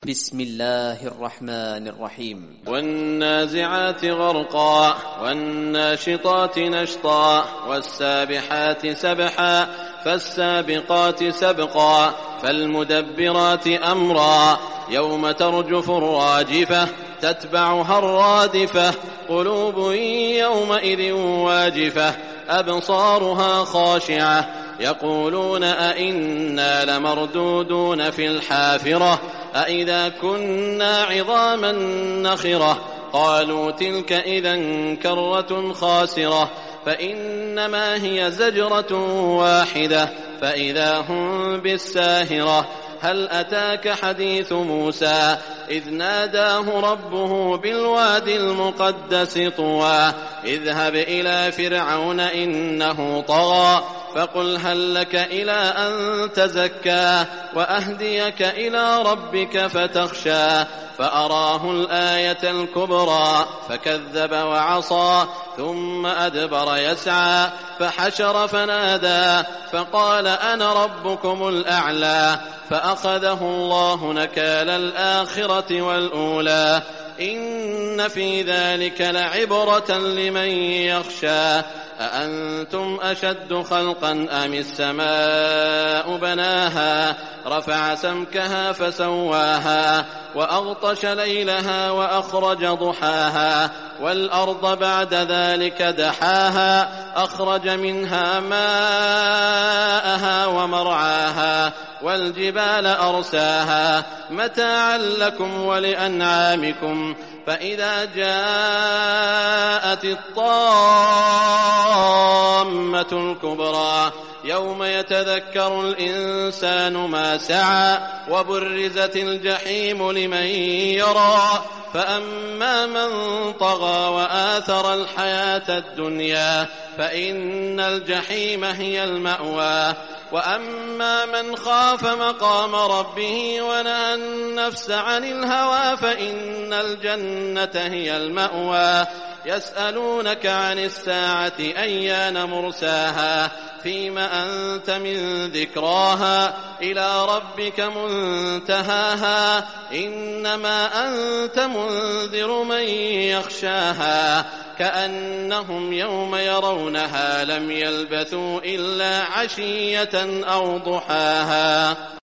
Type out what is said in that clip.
بسم الله الرحمن الرحيم. والنازعات غرقا والناشطات نشطا والسابحات سبحا فالسابقات سبقا فالمدبرات أمرا يوم ترجف الراجفة تتبعها الرادفة قلوب يومئذ واجفة أبصارها خاشعة يقولون أئنا لمردودون في الحافرة أئذا كنا عظاما نخرة قالوا تلك إذا كرة خاسرة فإنما هي زجرة واحدة فإذا هم بالساهرة هل أتاك حديث موسى إذ ناداه ربه بالواد المقدس طوى اذهب إلى فرعون إنه طغى فقل هل لك إلى أن تزكى وأهديك إلى ربك فتخشى فأراه الآية الكبرى فكذب وعصى ثم أدبر يسعى فحشر فنادى فقال أنا ربكم الأعلى فأخذه الله نكال الآخرة والأولى إن في ذلك لعبرة لمن يخشى أأنتم أشد خلقا أم السماء بناها رفع سمكها فسواها وأغطش ليلها وأخرج ضحاها والأرض بعد ذلك دحاها أخرج منها ماءها ومرعاها والجبال أرساها متاعا لكم ولأنعامكم فإذا جاءت الطامة الكبرى يوم يتذكر الإنسان ما سعى وبرزت الجحيم لمن يرى فأما من طغى وآثر الحياة الدنيا فإن الجحيم هي المأوى وأما من خاف مقام ربه ونهى النفس عن الهوى فإن الجنة هي المأوى يسألونك عن الساعة أيان مرساها فيم أنت من ذكراها إلى ربك منتهاها إنما أنت منذر من يخشاها كأنهم يوم يرونها لم يلبثوا إلا عشية أو ضحاها.